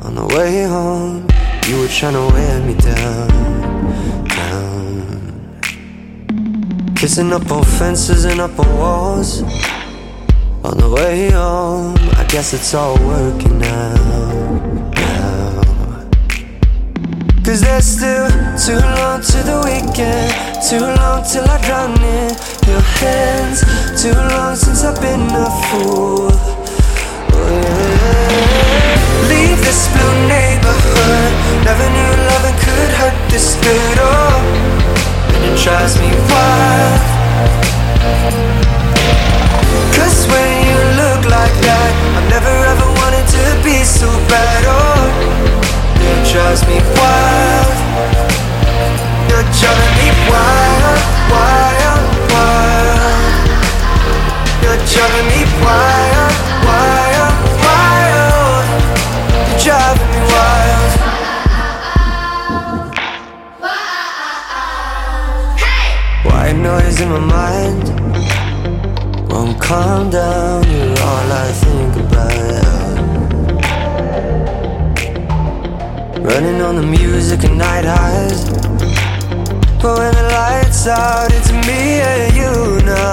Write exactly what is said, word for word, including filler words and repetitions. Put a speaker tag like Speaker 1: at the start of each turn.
Speaker 1: On the way home, you were trying to wear me down, down. Kissing up on fences and up on walls. On the way home, I guess it's all working out, now. Cause there's still too long to the weekend, too long till I drown in your hands, too long since I've been a fool. Oh, yeah. Leave this blue neighborhood, never knew loving could hurt this good. Oh, and it drives me wild. Cause when you look like that, I've never ever wanted to be so bad. Oh, it drives me wild. You're driving me wild, wild, wild. You're driving me wild, wild, wild. You're driving me wild. White noise in my mind won't calm down, you're all I think about. Running on the music and night highs, but when the lights out, it's me and you now.